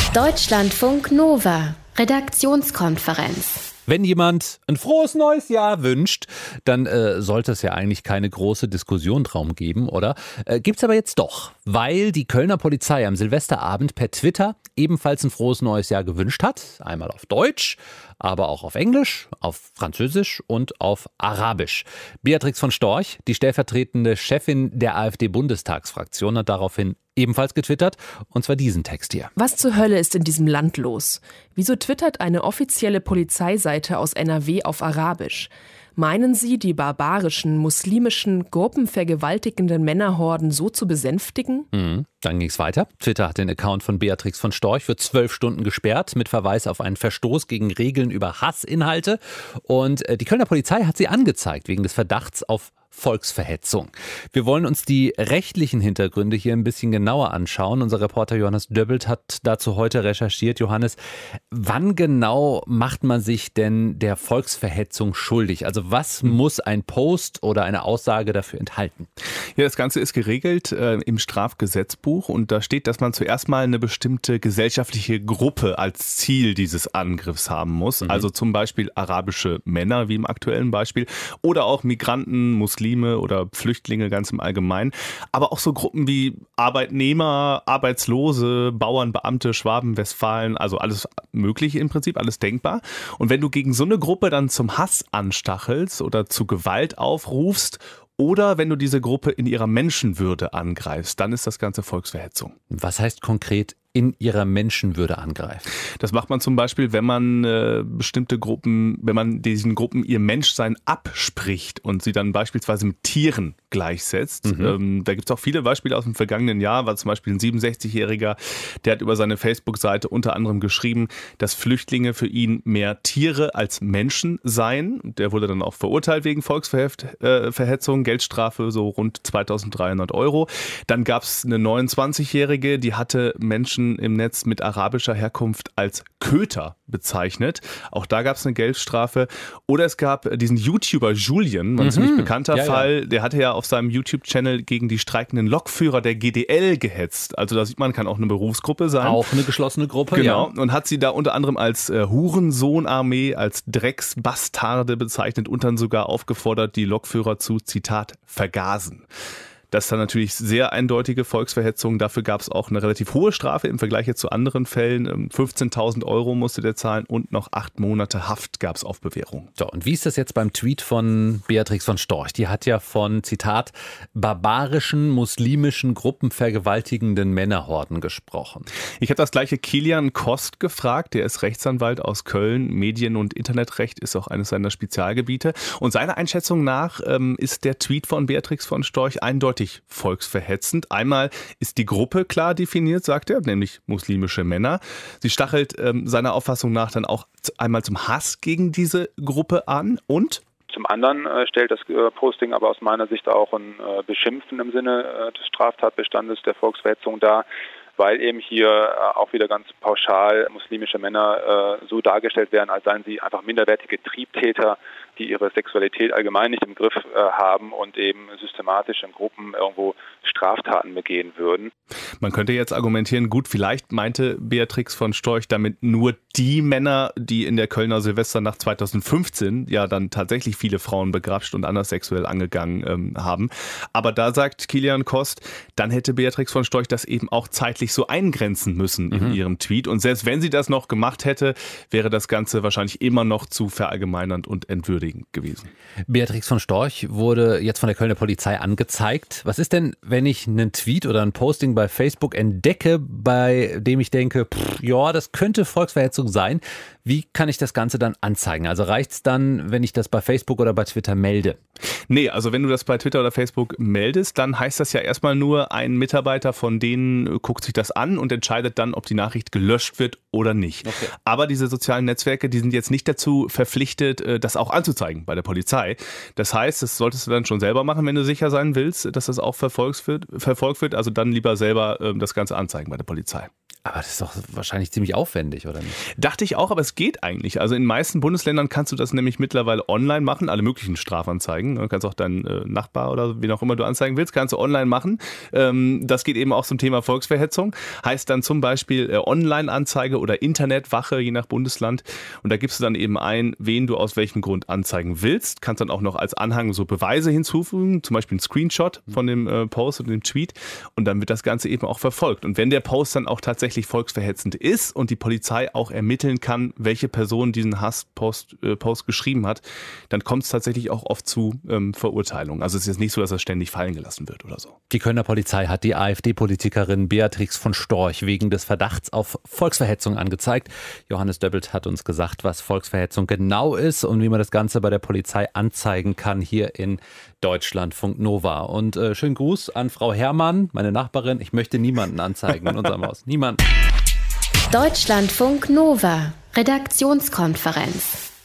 Deutschlandfunk Nova, Redaktionskonferenz. Wenn jemand ein frohes neues Jahr wünscht, dann sollte es ja eigentlich keine große Diskussion drum geben, oder? Gibt's aber jetzt doch, weil die Kölner Polizei am Silvesterabend per Twitter ebenfalls ein frohes neues Jahr gewünscht hat. Einmal auf Deutsch, aber auch auf Englisch, auf Französisch und auf Arabisch. Beatrix von Storch, die stellvertretende Chefin der AfD-Bundestagsfraktion, hat daraufhin ebenfalls getwittert, und zwar diesen Text hier. Was zur Hölle ist in diesem Land los? Wieso twittert eine offizielle Polizeiseite aus NRW auf Arabisch? Meinen Sie, die barbarischen, muslimischen, gruppenvergewaltigenden Männerhorden so zu besänftigen? Dann ging es weiter. Twitter hat den Account von Beatrix von Storch für 12 Stunden gesperrt, mit Verweis auf einen Verstoß gegen Regeln über Hassinhalte. Und die Kölner Polizei hat sie angezeigt, wegen des Verdachts auf Volksverhetzung. Wir wollen uns die rechtlichen Hintergründe hier ein bisschen genauer anschauen. Unser Reporter Johannes Döbbelt hat dazu heute recherchiert. Johannes, wann genau macht man sich denn der Volksverhetzung schuldig? Also was muss ein Post oder eine Aussage dafür enthalten? Ja, das Ganze ist geregelt im Strafgesetzbuch, und da steht, dass man zuerst mal eine bestimmte gesellschaftliche Gruppe als Ziel dieses Angriffs haben muss. Also zum Beispiel arabische Männer, wie im aktuellen Beispiel, oder auch Migranten, Muslime oder Flüchtlinge ganz im Allgemeinen. Aber auch so Gruppen wie Arbeitnehmer, Arbeitslose, Bauern, Beamte, Schwaben, Westfalen, also alles Mögliche im Prinzip, alles denkbar. Und wenn du gegen so eine Gruppe dann zum Hass anstachelst oder zu Gewalt aufrufst, oder wenn du diese Gruppe in ihrer Menschenwürde angreifst, dann ist das Ganze Volksverhetzung. Was heißt konkret in ihrer Menschenwürde angreifen? Das macht man zum Beispiel, wenn man bestimmte Gruppen, wenn man diesen Gruppen ihr Menschsein abspricht und sie dann beispielsweise mit Tieren gleichsetzt. Da gibt es auch viele Beispiele aus dem vergangenen Jahr. War zum Beispiel ein 67-Jähriger, der hat über seine Facebook-Seite unter anderem geschrieben, dass Flüchtlinge für ihn mehr Tiere als Menschen seien. Der wurde dann auch verurteilt wegen Volksverhetzung, Geldstrafe so rund 2.300 €. Dann gab es eine 29-Jährige, die hatte Menschen im Netz mit arabischer Herkunft als Köter bezeichnet. Auch da gab es eine Geldstrafe. Oder es gab diesen YouTuber Julian, ein ziemlich bekannter Fall, der hatte ja auf seinem YouTube-Channel gegen die streikenden Lokführer der GDL gehetzt. Also da sieht man, kann auch eine Berufsgruppe sein. Auch eine geschlossene Gruppe, genau. Ja. Und hat sie da unter anderem als Hurensohnarmee, als Drecksbastarde bezeichnet und dann sogar aufgefordert, die Lokführer zu, Zitat, vergasen. Das ist dann natürlich sehr eindeutige Volksverhetzung. Dafür gab es auch eine relativ hohe Strafe im Vergleich jetzt zu anderen Fällen. 15.000 € musste der zahlen und noch 8 Monate Haft gab es auf Bewährung. So, und wie ist das jetzt beim Tweet von Beatrix von Storch? Die hat ja von, Zitat, barbarischen, muslimischen, gruppenvergewaltigenden Männerhorden gesprochen. Ich habe das gleiche Kilian Kost gefragt. Der ist Rechtsanwalt aus Köln. Medien- und Internetrecht ist auch eines seiner Spezialgebiete. Und seiner Einschätzung nach ist der Tweet von Beatrix von Storch eindeutig volksverhetzend. Einmal ist die Gruppe klar definiert, sagt er, nämlich muslimische Männer. Sie stachelt seiner Auffassung nach dann auch einmal zum Hass gegen diese Gruppe an und zum anderen stellt das Posting aber aus meiner Sicht auch ein Beschimpfen im Sinne des Straftatbestandes der Volksverhetzung dar, weil eben hier auch wieder ganz pauschal muslimische Männer so dargestellt werden, als seien sie einfach minderwertige Triebtäter, die ihre Sexualität allgemein nicht im Griff haben und eben systematisch in Gruppen irgendwo Straftaten begehen würden. Man könnte jetzt argumentieren, gut, vielleicht meinte Beatrix von Storch damit nur die Männer, die in der Kölner Silvesternacht 2015 ja dann tatsächlich viele Frauen begrapscht und anders sexuell angegangen haben. Aber da sagt Kilian Kost, dann hätte Beatrix von Storch das eben auch zeitlich so eingrenzen müssen in ihrem Tweet. Und selbst wenn sie das noch gemacht hätte, wäre das Ganze wahrscheinlich immer noch zu verallgemeinernd und entwürdigend gewesen. Beatrix von Storch wurde jetzt von der Kölner Polizei angezeigt. Was ist denn, wenn ich einen Tweet oder ein Posting bei Facebook entdecke, bei dem ich denke, ja, das könnte Volksverhetzung sein? Wie kann ich das Ganze dann anzeigen? Also reicht es dann, wenn ich das bei Facebook oder bei Twitter melde? Nee, also wenn du das bei Twitter oder Facebook meldest, dann heißt das ja erstmal nur, ein Mitarbeiter von denen guckt sich das an und entscheidet dann, ob die Nachricht gelöscht wird oder nicht. Okay. Aber diese sozialen Netzwerke, die sind jetzt nicht dazu verpflichtet, das auch anzuzeigen bei der Polizei. Das heißt, das solltest du dann schon selber machen, wenn du sicher sein willst, dass das auch verfolgt wird. Also dann lieber selber das Ganze anzeigen bei der Polizei. Aber das ist doch wahrscheinlich ziemlich aufwendig, oder nicht? Dachte ich auch, aber es geht eigentlich. Also in den meisten Bundesländern kannst du das nämlich mittlerweile online machen, alle möglichen Strafanzeigen. Du kannst auch deinen Nachbar oder wen auch immer du anzeigen willst, kannst du online machen. Das geht eben auch zum Thema Volksverhetzung. Heißt dann zum Beispiel Online-Anzeige oder Internetwache, je nach Bundesland. Und da gibst du dann eben ein, wen du aus welchem Grund anzeigen willst. Kannst dann auch noch als Anhang so Beweise hinzufügen, zum Beispiel einen Screenshot von dem Post oder dem Tweet. Und dann wird das Ganze eben auch verfolgt. Und wenn der Post dann auch tatsächlich volksverhetzend ist und die Polizei auch ermitteln kann, welche Person diesen Hasspost geschrieben hat, dann kommt es tatsächlich auch oft zu Verurteilungen. Also es ist jetzt nicht so, dass er ständig fallen gelassen wird oder so. Die Kölner Polizei hat die AfD-Politikerin Beatrix von Storch wegen des Verdachts auf Volksverhetzung angezeigt. Johannes Döbbelt hat uns gesagt, was Volksverhetzung genau ist und wie man das Ganze bei der Polizei anzeigen kann hier in Deutschlandfunk Nova. Und schönen Gruß an Frau Herrmann, meine Nachbarin. Ich möchte niemanden anzeigen in unserem Haus. Niemand. Deutschlandfunk Nova. Redaktionskonferenz.